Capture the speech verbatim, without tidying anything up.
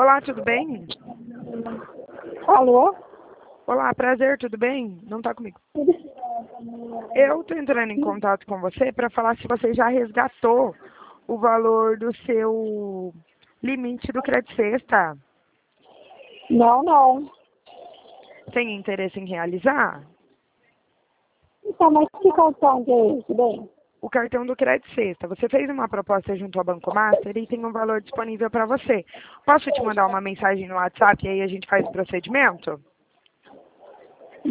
Olá, tudo bem? Alô? Olá, prazer, tudo bem? Não tá comigo. Eu tô entrando em contato com você para falar se você já resgatou o valor do seu limite do Credit Sexta. Não, não. Tem interesse em realizar? Então, mas que cartão que é esse, bem? O cartão do Credit Sexta. Você fez uma proposta junto ao Banco Master e tem um valor disponível para você. Posso te mandar uma mensagem no WhatsApp e aí a gente faz o procedimento?